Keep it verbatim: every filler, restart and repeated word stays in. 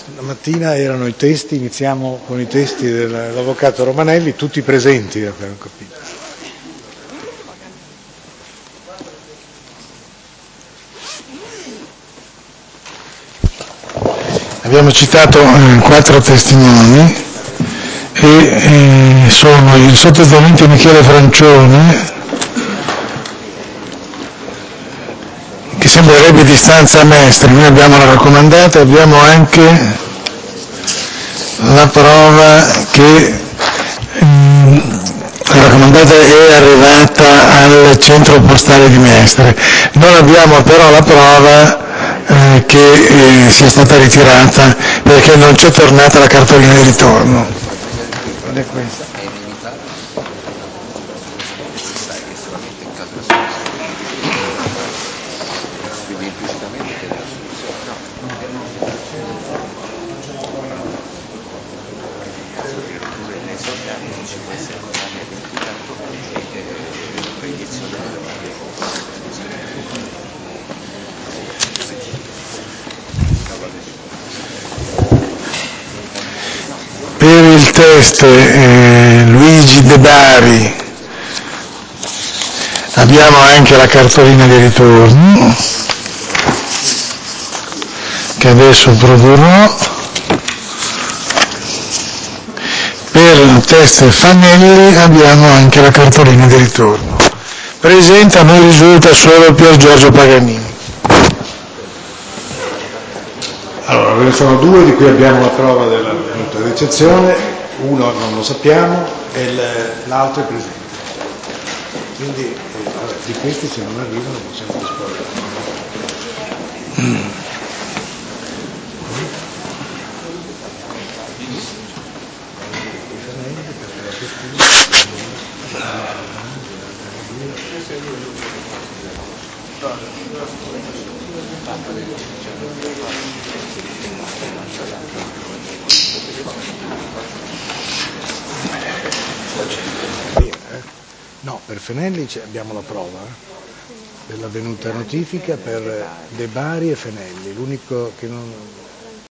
Stamattina erano i testi, iniziamo con i testi dell'avvocato Romanelli, tutti presenti, da quello che ho capito. Abbiamo citato eh, quattro testimoni e eh, sono il sottotenente Michele Francione, che sembrerebbe di stanza a Mestre. Noi abbiamo la raccomandata e abbiamo anche la prova che mh, la raccomandata è arrivata al centro postale di Mestre. Non abbiamo però la prova eh, che eh, sia stata ritirata perché non c'è tornata la cartolina di ritorno. Ed è questa. Per il test eh, Luigi De Bari abbiamo anche la cartolina di ritorno che adesso produrrò. Per il test Fanelli abbiamo anche la cartolina di ritorno. Presente a noi risulta solo Pier Giorgio Paganini. Allora, ve ne sono due di cui abbiamo la prova della venuta di ricezione, uno non lo sappiamo e l'altro è presente. Quindi eh, vabbè, di questi se non arrivano possiamo disporre. Mm. No, per Fenelli abbiamo la prova eh, della venuta notifica per De Bari e Fenelli, l'unico che non,